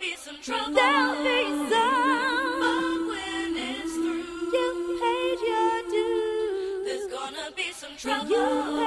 be some trouble. There'll be some. But when it's through, You paid your dues. there's gonna be some trouble. You